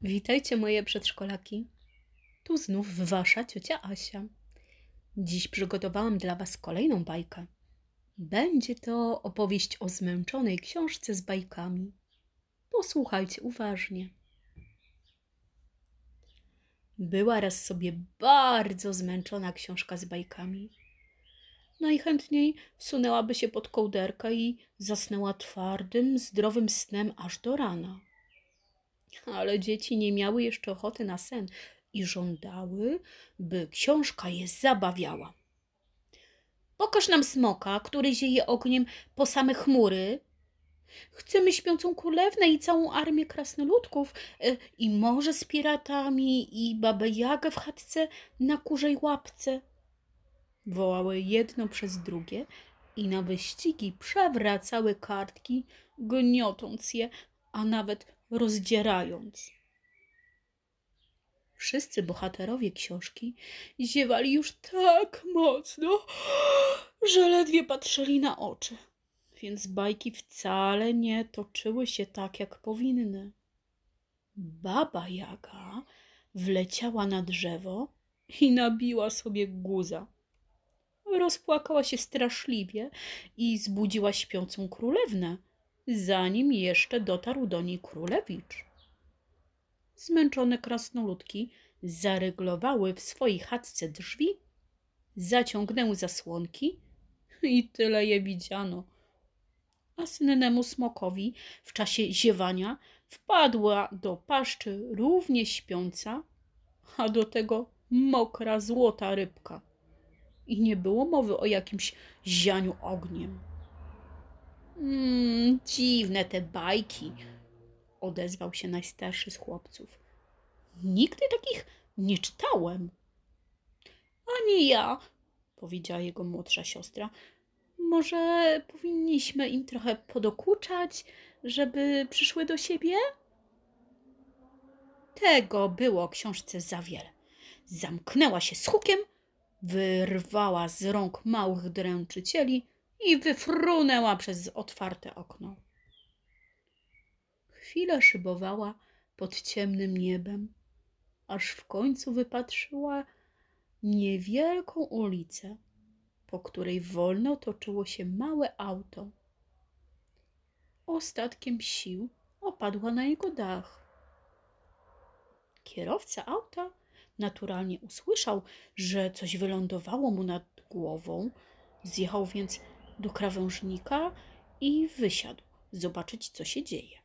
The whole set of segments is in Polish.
Witajcie moje przedszkolaki. Tu znów wasza ciocia Asia. Dziś przygotowałam dla was kolejną bajkę. Będzie to opowieść o zmęczonej książce z bajkami. Posłuchajcie uważnie. Była raz sobie bardzo zmęczona książka z bajkami. Najchętniej wsunęłaby się pod kołderkę i zasnęła twardym, zdrowym snem aż do rana. Ale dzieci nie miały jeszcze ochoty na sen i żądały, by książka je zabawiała. Pokaż nam smoka, który zieje ogniem po same chmury. Chcemy śpiącą królewnę i całą armię krasnoludków i morze z piratami i babę Jagę w chatce na kurzej łapce. Wołały jedno przez drugie i na wyścigi przewracały kartki, gniotąc je, a nawet rozdzierając. Wszyscy bohaterowie książki ziewali już tak mocno, że ledwie patrzyli na oczy, więc bajki wcale nie toczyły się tak, jak powinny. Baba Jaga wleciała na drzewo i nabiła sobie guza. Rozpłakała się straszliwie i zbudziła śpiącą królewnę, zanim jeszcze dotarł do niej królewicz. Zmęczone krasnoludki zaryglowały w swojej chatce drzwi, zaciągnęły zasłonki i tyle je widziano. A sennemu smokowi w czasie ziewania wpadła do paszczy równie śpiąca, a do tego mokra złota rybka. I nie było mowy o jakimś zianiu ogniem. Dziwne te bajki, odezwał się najstarszy z chłopców. Nigdy takich nie czytałem. Ani ja, powiedziała jego młodsza siostra. Może powinniśmy im trochę podokuczać, żeby przyszły do siebie? Tego było książce za wiele. Zamknęła się z hukiem, wyrwała z rąk małych dręczycieli i wyfrunęła przez otwarte okno. Chwilę szybowała pod ciemnym niebem, aż w końcu wypatrzyła niewielką ulicę, po której wolno toczyło się małe auto. Ostatkiem sił opadła na jego dach. Kierowca auta naturalnie usłyszał, że coś wylądowało mu nad głową, zjechał więc do krawężnika i wysiadł zobaczyć, co się dzieje.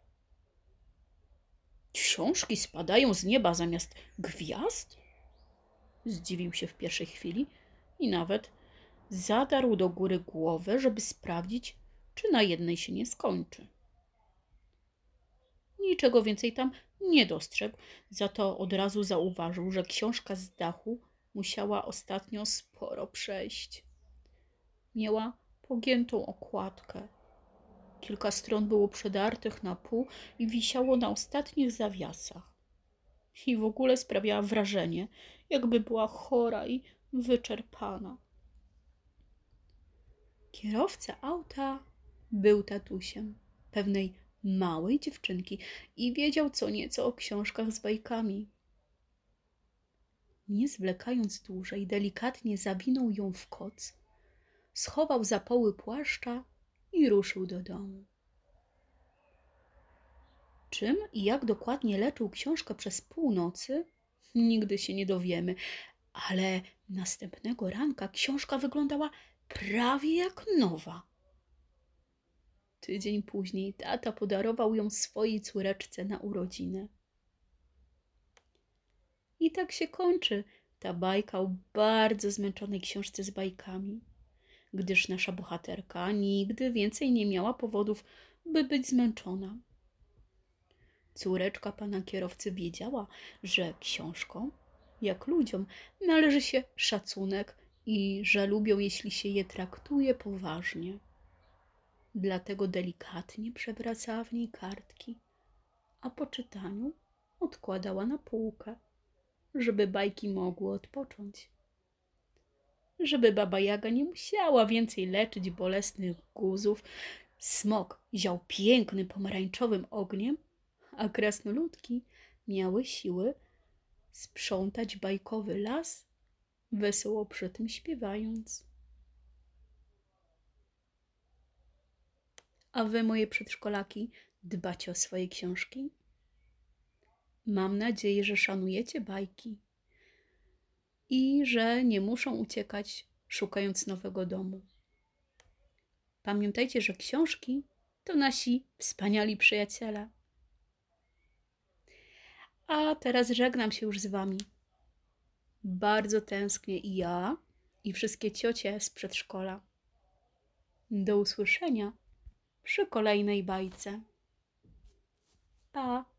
Książki spadają z nieba zamiast gwiazd? Zdziwił się w pierwszej chwili i nawet zadarł do góry głowę, żeby sprawdzić, czy na jednej się nie skończy. Niczego więcej tam nie dostrzegł, za to od razu zauważył, że książka z dachu musiała ostatnio sporo przejść. Miała pogiętą okładkę. Kilka stron było przedartych na pół i wisiało na ostatnich zawiasach. I w ogóle sprawiała wrażenie, jakby była chora i wyczerpana. Kierowca auta był tatusiem pewnej małej dziewczynki i wiedział co nieco o książkach z bajkami. Nie zwlekając dłużej, delikatnie zawinął ją w koc, schował za poły płaszcza i ruszył do domu. Czym i jak dokładnie leczył książkę przez północy, nigdy się nie dowiemy, ale następnego ranka książka wyglądała prawie jak nowa. Tydzień później tata podarował ją swojej córeczce na urodziny. I tak się kończy ta bajka o bardzo zmęczonej książce z bajkami, gdyż nasza bohaterka nigdy więcej nie miała powodów, by być zmęczona. Córeczka pana kierowcy wiedziała, że książkom, jak ludziom, należy się szacunek i że lubią, jeśli się je traktuje poważnie. Dlatego delikatnie przewracała w niej kartki, a po czytaniu odkładała na półkę, żeby bajki mogły odpocząć. Żeby baba Jaga nie musiała więcej leczyć bolesnych guzów, smok ział pięknym pomarańczowym ogniem, a krasnoludki miały siły sprzątać bajkowy las, wesoło przy tym śpiewając. A wy, moje przedszkolaki, dbacie o swoje książki? Mam nadzieję, że szanujecie bajki i że nie muszą uciekać, szukając nowego domu. Pamiętajcie, że książki to nasi wspaniali przyjaciele. A teraz żegnam się już z wami. Bardzo tęsknię i ja, i wszystkie ciocie z przedszkola. Do usłyszenia przy kolejnej bajce. Pa!